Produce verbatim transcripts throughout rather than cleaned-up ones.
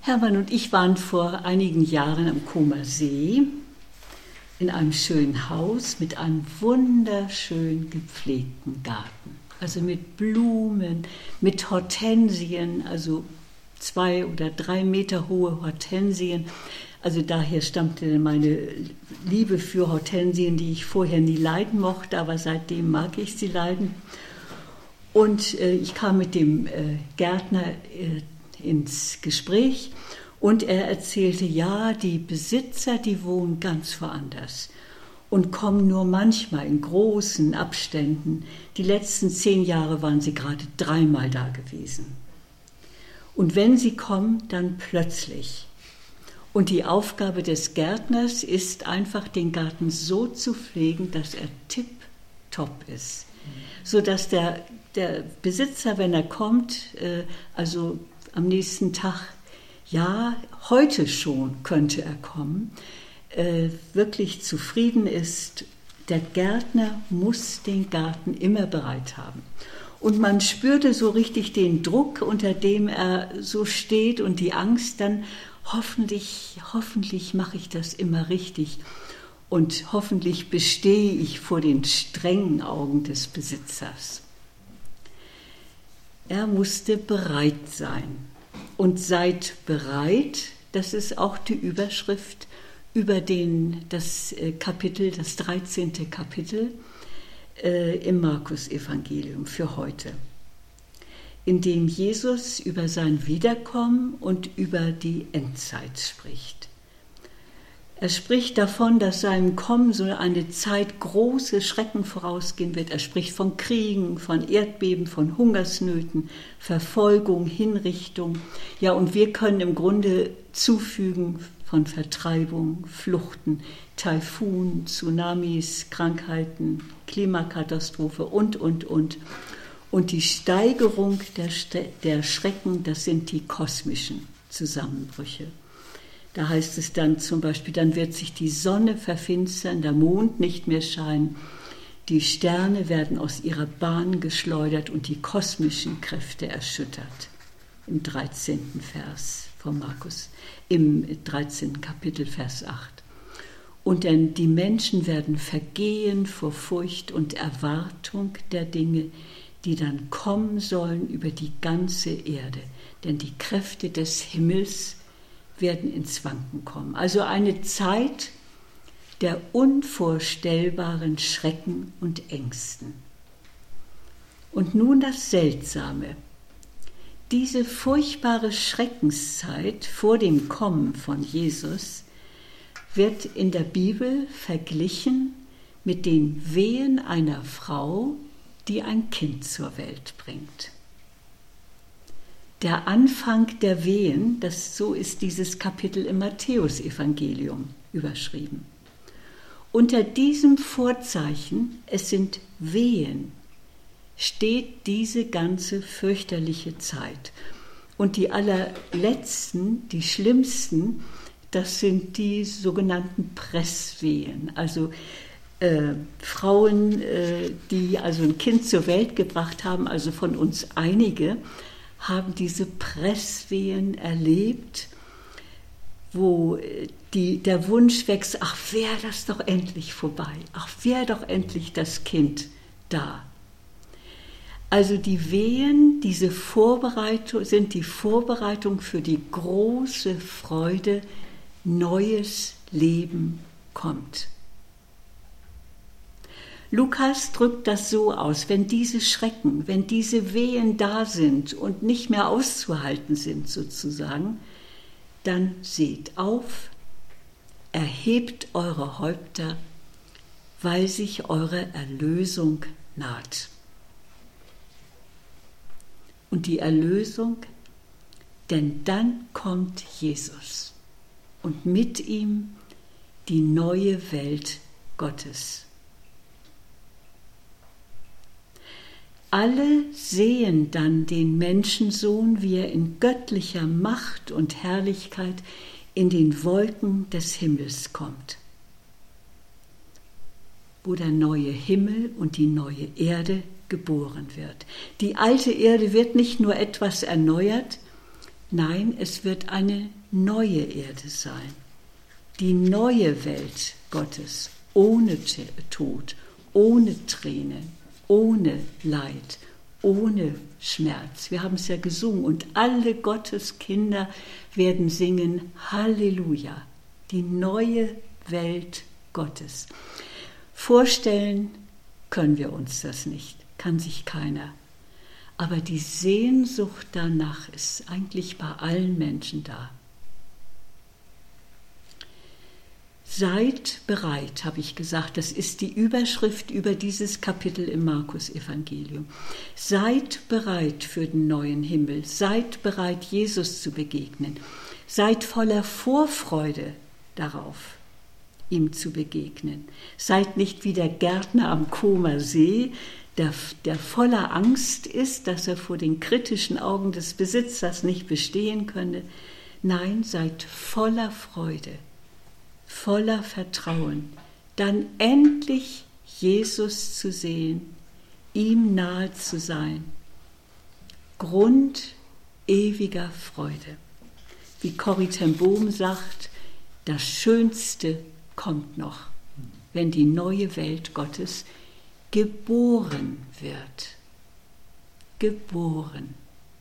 Hermann und ich waren vor einigen Jahren am Comer See in einem schönen Haus mit einem wunderschön gepflegten Garten. Also mit Blumen, mit Hortensien, also zwei oder drei Meter hohe Hortensien. Also daher stammte meine Liebe für Hortensien, die ich vorher nie leiden mochte, aber seitdem mag ich sie leiden. Und äh, ich kam mit dem äh, Gärtner äh, ins Gespräch und er erzählte, ja, die Besitzer, die wohnen ganz woanders und kommen nur manchmal in großen Abständen. Die letzten zehn Jahre waren sie gerade dreimal da gewesen. Und wenn sie kommen, dann plötzlich. Und die Aufgabe des Gärtners ist einfach, den Garten so zu pflegen, dass er tipptopp ist. Sodass der, der Besitzer, wenn er kommt, äh, also am nächsten Tag, ja, heute schon könnte er kommen, äh, wirklich zufrieden ist. Der Gärtner muss den Garten immer bereit haben. Und man spürte so richtig den Druck, unter dem er so steht und die Angst, dann hoffentlich, hoffentlich mache ich das immer richtig und hoffentlich bestehe ich vor den strengen Augen des Besitzers. Er musste bereit sein. Und seid bereit, das ist auch die Überschrift über den, das Kapitel, das dreizehnte Kapitel äh, im Markus-Evangelium für heute, in dem Jesus über sein Wiederkommen und über die Endzeit spricht. Er spricht davon, dass seinem Kommen so eine Zeit große Schrecken vorausgehen wird. Er spricht von Kriegen, von Erdbeben, von Hungersnöten, Verfolgung, Hinrichtung. Ja, und wir können im Grunde zufügen von Vertreibung, Fluchten, Taifun, Tsunamis, Krankheiten, Klimakatastrophe und, und, und. Und die Steigerung der, der Schrecken, das sind die kosmischen Zusammenbrüche. Da heißt es dann zum Beispiel, dann wird sich die Sonne verfinstern, der Mond nicht mehr scheinen, die Sterne werden aus ihrer Bahn geschleudert und die kosmischen Kräfte erschüttert. Im dreizehnten Vers von Markus, im dreizehnten Kapitel, Vers acht. Und denn die Menschen werden vergehen vor Furcht und Erwartung der Dinge, die dann kommen sollen über die ganze Erde. Denn die Kräfte des Himmels werden ins Wanken kommen. Also eine Zeit der unvorstellbaren Schrecken und Ängsten. Und nun das Seltsame. Diese furchtbare Schreckenszeit vor dem Kommen von Jesus wird in der Bibel verglichen mit den Wehen einer Frau, die ein Kind zur Welt bringt. Der Anfang der Wehen, das, so ist dieses Kapitel im Matthäusevangelium überschrieben. Unter diesem Vorzeichen, es sind Wehen, steht diese ganze fürchterliche Zeit. Und die allerletzten, die schlimmsten, das sind die sogenannten Presswehen, also äh, Frauen, äh, die also ein Kind zur Welt gebracht haben, also von uns einige, haben diese Presswehen erlebt, wo die, der Wunsch wächst, ach, wäre das doch endlich vorbei, ach, wäre doch endlich das Kind da. Also die Wehen, diese Vorbereitung, sind die Vorbereitung für die große Freude, neues Leben kommt. Lukas drückt das so aus, wenn diese Schrecken, wenn diese Wehen da sind und nicht mehr auszuhalten sind sozusagen, dann seht auf, erhebt eure Häupter, weil sich eure Erlösung naht. Und die Erlösung, denn dann kommt Jesus und mit ihm die neue Welt Gottes. Alle sehen dann den Menschensohn, wie er in göttlicher Macht und Herrlichkeit in den Wolken des Himmels kommt, wo der neue Himmel und die neue Erde geboren wird. Die alte Erde wird nicht nur etwas erneuert, Nein, es wird eine neue Erde sein. Die neue Welt Gottes, ohne Tod, ohne Tränen, ohne Leid, ohne Schmerz. Wir haben es ja gesungen und alle Gottes Kinder werden singen Halleluja, die neue Welt Gottes. Vorstellen können wir uns das nicht, kann sich keiner. Aber die Sehnsucht danach ist eigentlich bei allen Menschen da. Seid bereit, habe ich gesagt, das ist die Überschrift über dieses Kapitel im Markus-Evangelium. Seid bereit für den neuen Himmel, seid bereit, Jesus zu begegnen. Seid voller Vorfreude darauf, ihm zu begegnen. Seid nicht wie der Gärtner am Comer See, der, der voller Angst ist, dass er vor den kritischen Augen des Besitzers nicht bestehen könne. Nein, seid voller Freude, voller Vertrauen, dann endlich Jesus zu sehen, ihm nahe zu sein. Grund ewiger Freude. Wie Corrie ten Boom sagt, das Schönste kommt noch, wenn die neue Welt Gottes geboren wird. Geboren.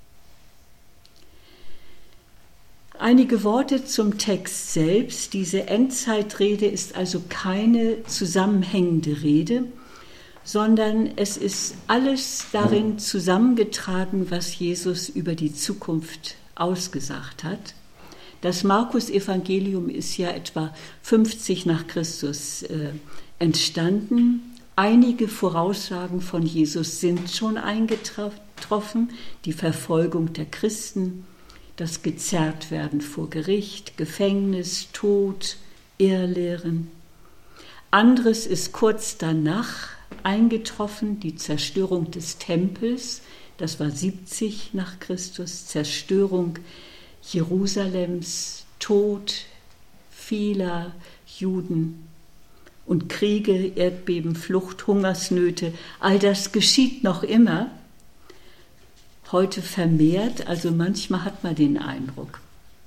Einige Worte zum Text selbst. Diese Endzeitrede ist also keine zusammenhängende Rede, sondern es ist alles darin zusammengetragen, was Jesus über die Zukunft ausgesagt hat. Das Markus-Evangelium ist ja etwa fünfzig nach Christus äh, entstanden. Einige Voraussagen von Jesus sind schon eingetroffen, die Verfolgung der Christen, das Gezerrtwerden vor Gericht, Gefängnis, Tod, Irrlehren. Anderes ist kurz danach eingetroffen, die Zerstörung des Tempels, das war siebzig nach Christus, Zerstörung Jerusalems, Tod vieler Juden und Kriege, Erdbeben, Flucht, Hungersnöte, all das geschieht noch immer. Heute vermehrt, also manchmal hat man den Eindruck.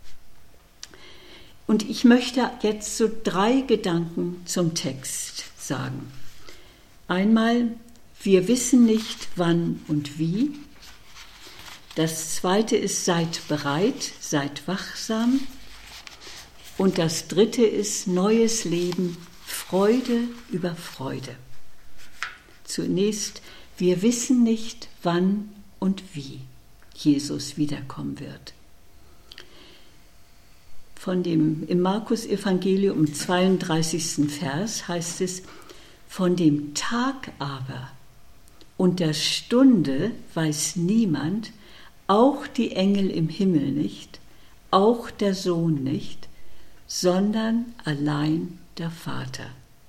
Und ich möchte jetzt so drei Gedanken zum Text sagen. Einmal, wir wissen nicht wann und wie. Das zweite ist, seid bereit, seid wachsam. Und das dritte ist, neues Leben, Freude über Freude. Zunächst, wir wissen nicht wann und wie Jesus wiederkommen wird. Von dem, im Markus-Evangelium im zweiunddreißigsten Vers heißt es, von dem Tag aber und der Stunde weiß niemand, auch die Engel im Himmel nicht, auch der Sohn nicht, sondern allein der Vater.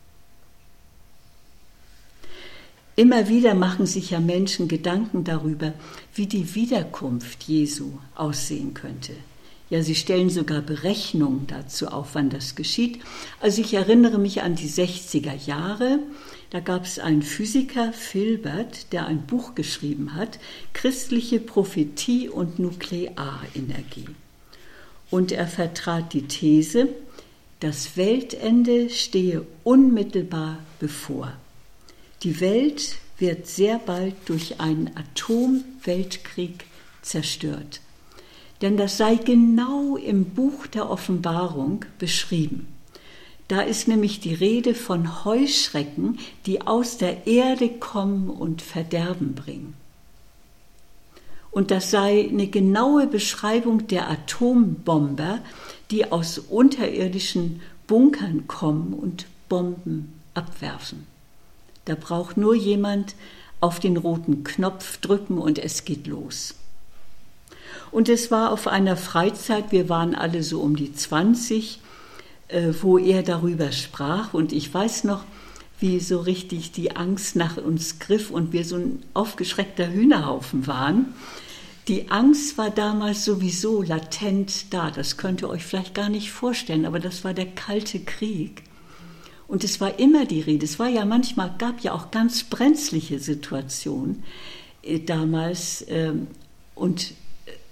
Immer wieder machen sich ja Menschen Gedanken darüber, wie die Wiederkunft Jesu aussehen könnte. Ja, sie stellen sogar Berechnungen dazu auf, wann das geschieht. Also ich erinnere mich an die sechziger Jahre. Da gab es einen Physiker, Filbert, der ein Buch geschrieben hat, Christliche Prophetie und Nuklearenergie. Und er vertrat die These, das Weltende stehe unmittelbar bevor. Die Welt wird sehr bald durch einen Atomweltkrieg zerstört. Denn das sei genau im Buch der Offenbarung beschrieben. Da ist nämlich die Rede von Heuschrecken, die aus der Erde kommen und Verderben bringen. Und das sei eine genaue Beschreibung der Atombomber, die aus unterirdischen Bunkern kommen und Bomben abwerfen. Da braucht nur jemand auf den roten Knopf drücken und es geht los. Und es war auf einer Freizeit, wir waren alle so um die zwanzig, äh, wo er darüber sprach. Und ich weiß noch, wie so richtig die Angst nach uns griff und wir so ein aufgeschreckter Hühnerhaufen waren. Die Angst war damals sowieso latent da. Das könnt ihr euch vielleicht gar nicht vorstellen, aber das war der Kalte Krieg. Und es war immer die Rede, es war ja manchmal, gab ja auch ganz brenzliche Situationen äh, damals. Äh, und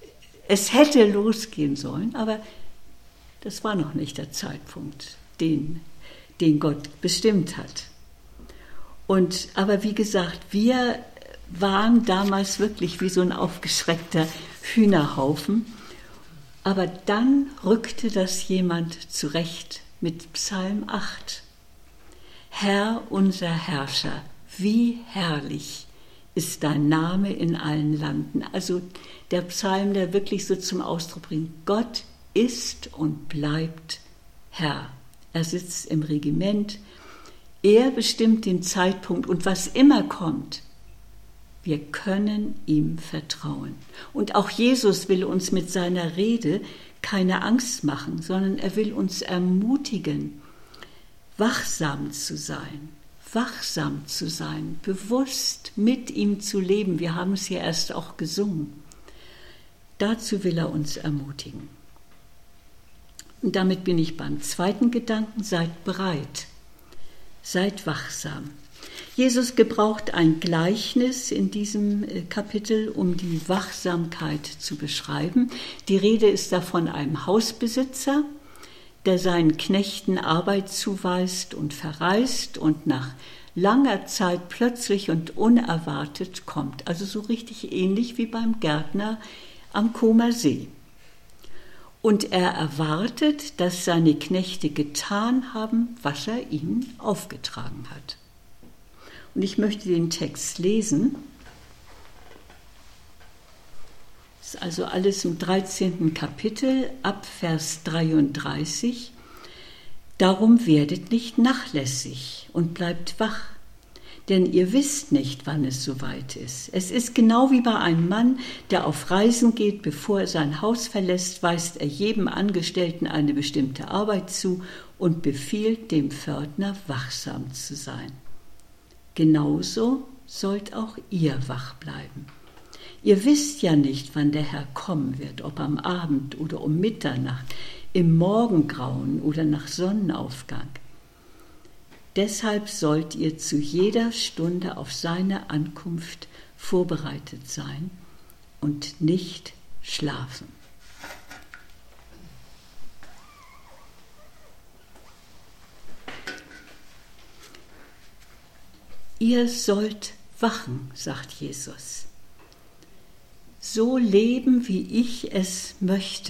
Es hätte losgehen sollen, aber das war noch nicht der Zeitpunkt, den, den Gott bestimmt hat. Und, aber wie gesagt, wir waren damals wirklich wie so ein aufgeschreckter Hühnerhaufen. Aber dann rückte das jemand zurecht mit Psalm acht. Herr, unser Herrscher, wie herrlich ist dein Name in allen Landen. Also der Psalm, der wirklich so zum Ausdruck bringt, Gott ist und bleibt Herr. Er sitzt im Regiment, er bestimmt den Zeitpunkt und was immer kommt, wir können ihm vertrauen. Und auch Jesus will uns mit seiner Rede keine Angst machen, sondern er will uns ermutigen, wachsam zu sein, wachsam zu sein, bewusst mit ihm zu leben. Wir haben es ja erst auch gesungen. Dazu will er uns ermutigen. Und damit bin ich beim zweiten Gedanken, seid bereit, seid wachsam. Jesus gebraucht ein Gleichnis in diesem Kapitel, um die Wachsamkeit zu beschreiben. Die Rede ist da von einem Hausbesitzer, der seinen Knechten Arbeit zuweist und verreist und nach langer Zeit plötzlich und unerwartet kommt. Also so richtig ähnlich wie beim Gärtner am Comer See. Und er erwartet, dass seine Knechte getan haben, was er ihnen aufgetragen hat. Und ich möchte den Text lesen. Das ist also alles im dreizehnten Kapitel ab Vers dreiunddreißig. Darum werdet nicht nachlässig und bleibt wach, denn ihr wisst nicht, wann es soweit ist. Es ist genau wie bei einem Mann, der auf Reisen geht, bevor er sein Haus verlässt, weist er jedem Angestellten eine bestimmte Arbeit zu und befiehlt dem Pförtner, wachsam zu sein. Genauso sollt auch ihr wach bleiben. Ihr wisst ja nicht, wann der Herr kommen wird, ob am Abend oder um Mitternacht, im Morgengrauen oder nach Sonnenaufgang. Deshalb sollt ihr zu jeder Stunde auf seine Ankunft vorbereitet sein und nicht schlafen. Ihr sollt wachen, sagt Jesus. So leben, wie ich es möchte.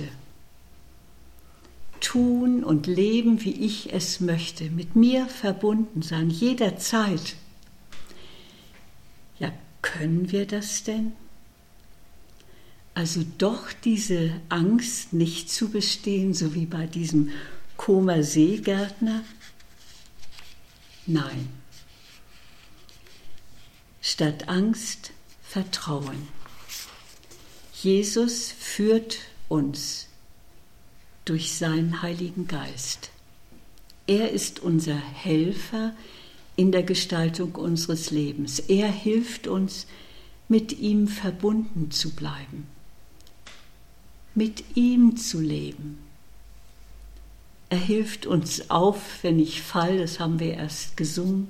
Tun und leben, wie ich es möchte. Mit mir verbunden sein, jederzeit. Ja, können wir das denn? Also doch diese Angst nicht zu bestehen, so wie bei diesem Comer Seegärtner? Nein. Statt Angst Vertrauen. Jesus führt uns durch seinen Heiligen Geist. Er ist unser Helfer in der Gestaltung unseres Lebens. Er hilft uns, mit ihm verbunden zu bleiben, mit ihm zu leben. Er hilft uns auf, wenn ich falle, das haben wir erst gesungen.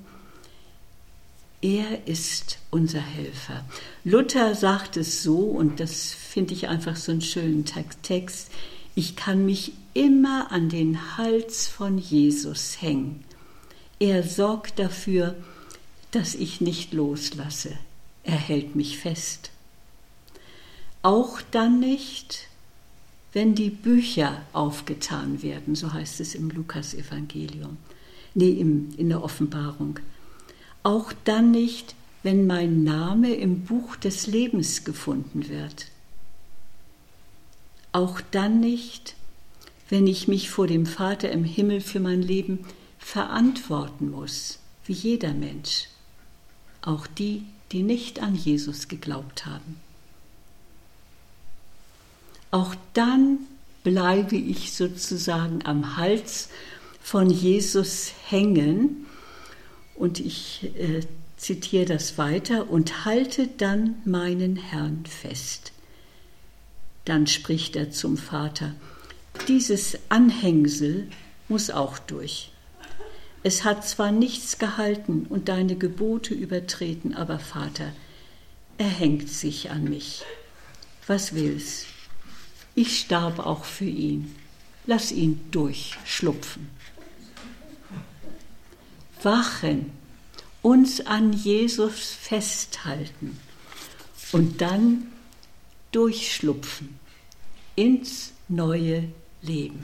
Er ist unser Helfer. Luther sagt es so, und das finde ich einfach so einen schönen Text, ich kann mich immer an den Hals von Jesus hängen. Er sorgt dafür, dass ich nicht loslasse. Er hält mich fest. Auch dann nicht, wenn die Bücher aufgetan werden, so heißt es im Lukas-Evangelium, nee, im, in der Offenbarung. Auch dann nicht, wenn mein Name im Buch des Lebens gefunden wird. Auch dann nicht, wenn ich mich vor dem Vater im Himmel für mein Leben verantworten muss, wie jeder Mensch. Auch die, die nicht an Jesus geglaubt haben. Auch dann bleibe ich sozusagen am Hals von Jesus hängen. Und ich äh, zitiere das weiter, und halte dann meinen Herrn fest. Dann spricht er zum Vater, dieses Anhängsel muss auch durch. Es hat zwar nichts gehalten und deine Gebote übertreten, aber Vater, er hängt sich an mich. Was will's? Ich starb auch für ihn. Lass ihn durchschlupfen. Wachen, uns an Jesus festhalten und dann durchschlupfen ins neue Leben.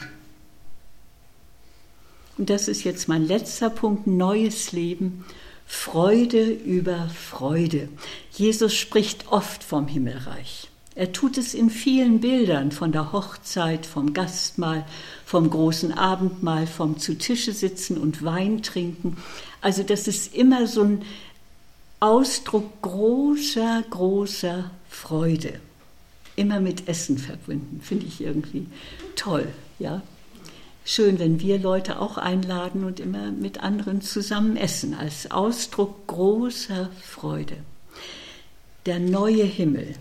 Und das ist jetzt mein letzter Punkt, neues Leben, Freude über Freude. Jesus spricht oft vom Himmelreich. Er tut es in vielen Bildern, von der Hochzeit, vom Gastmahl, vom großen Abendmahl, vom zu Tische sitzen und Wein trinken. Also das ist immer so ein Ausdruck großer, großer Freude. Immer mit Essen verbunden, finde ich irgendwie toll, ja. Schön, wenn wir Leute auch einladen und immer mit anderen zusammen essen, als Ausdruck großer Freude. Der neue Himmel.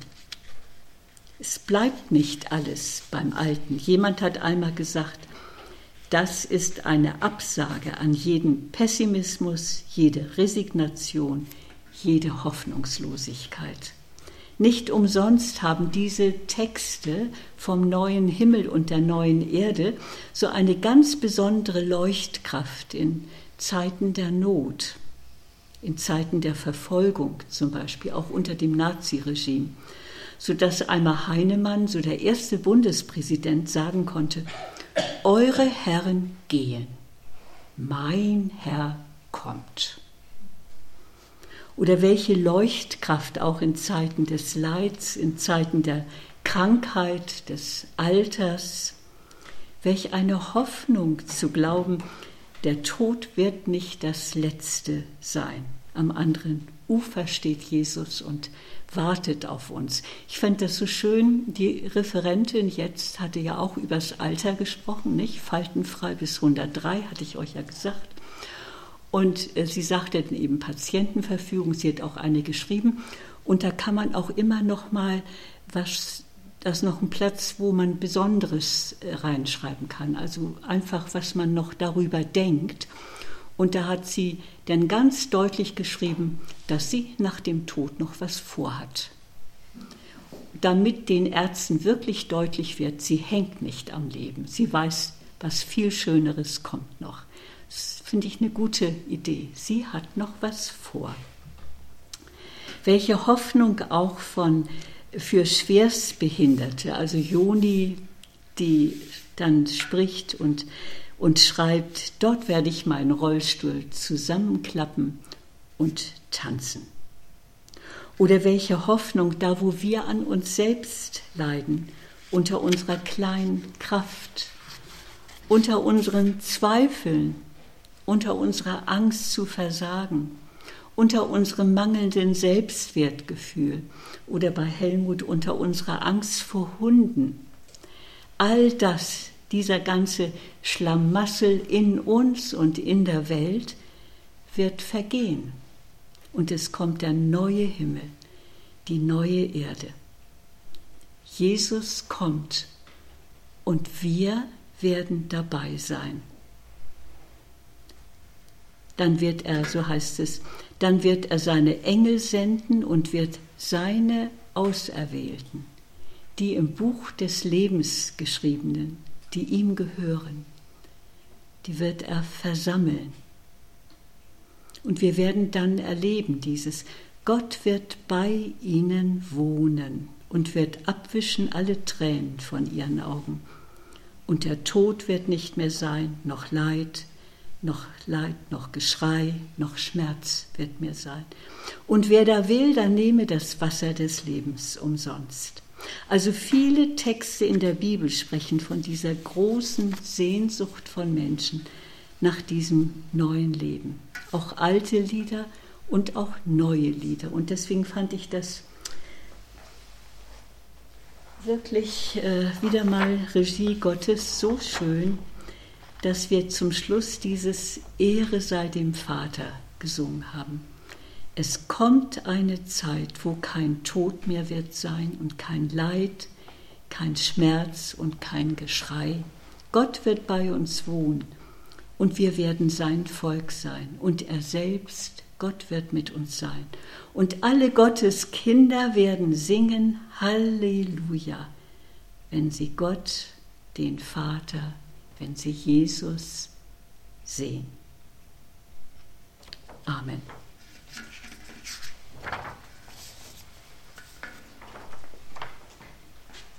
Es bleibt nicht alles beim Alten. Jemand hat einmal gesagt, das ist eine Absage an jeden Pessimismus, jede Resignation, jede Hoffnungslosigkeit. Nicht umsonst haben diese Texte vom neuen Himmel und der neuen Erde so eine ganz besondere Leuchtkraft in Zeiten der Not, in Zeiten der Verfolgung zum Beispiel, auch unter dem Naziregime, sodass einmal Heinemann, so der erste Bundespräsident, sagen konnte, eure Herren gehen, mein Herr kommt. Oder welche Leuchtkraft auch in Zeiten des Leids, in Zeiten der Krankheit, des Alters, welch eine Hoffnung zu glauben, der Tod wird nicht das Letzte sein. Am anderen Ufer steht Jesus und wartet auf uns. Ich fand das so schön, die Referentin jetzt hatte ja auch über das Alter gesprochen, nicht? Faltenfrei bis hundertdrei, hatte ich euch ja gesagt. Und äh, sie sagte eben Patientenverfügung, sie hat auch eine geschrieben. Und da kann man auch immer noch mal, was, da ist noch ein Platz, wo man Besonderes äh, reinschreiben kann. Also einfach, was man noch darüber denkt. Und da hat sie dann ganz deutlich geschrieben, dass sie nach dem Tod noch was vorhat. Damit den Ärzten wirklich deutlich wird, sie hängt nicht am Leben. Sie weiß, was viel Schöneres kommt noch. Das finde ich eine gute Idee. Sie hat noch was vor. Welche Hoffnung auch von, für Schwerstbehinderte, also Joni, die dann spricht und, und schreibt, dort werde ich meinen Rollstuhl zusammenklappen und tanzen. Oder welche Hoffnung, da wo wir an uns selbst leiden, unter unserer kleinen Kraft, unter unseren Zweifeln, unter unserer Angst zu versagen, unter unserem mangelnden Selbstwertgefühl oder bei Helmut unter unserer Angst vor Hunden. All das, dieser ganze Schlamassel in uns und in der Welt wird vergehen. Und es kommt der neue Himmel, die neue Erde. Jesus kommt und wir werden dabei sein. Dann wird er, so heißt es, dann wird er seine Engel senden und wird seine Auserwählten, die im Buch des Lebens geschriebenen, die ihm gehören, die wird er versammeln. Und wir werden dann erleben dieses, Gott wird bei ihnen wohnen und wird abwischen alle Tränen von ihren Augen. Und der Tod wird nicht mehr sein, noch Leid, noch Leid, noch Geschrei, noch Schmerz wird mehr sein. Und wer da will, dann nehme das Wasser des Lebens umsonst. Also viele Texte in der Bibel sprechen von dieser großen Sehnsucht von Menschen nach diesem neuen Leben. Auch alte Lieder und auch neue Lieder. Und deswegen fand ich das wirklich äh, wieder mal Regie Gottes so schön, dass wir zum Schluss dieses Ehre sei dem Vater gesungen haben. Es kommt eine Zeit, wo kein Tod mehr wird sein und kein Leid, kein Schmerz und kein Geschrei. Gott wird bei uns wohnen und wir werden sein Volk sein und er selbst, Gott wird mit uns sein. Und alle Gottes Kinder werden singen, Halleluja, wenn sie Gott, den Vater, wenn sie Jesus sehen. Amen.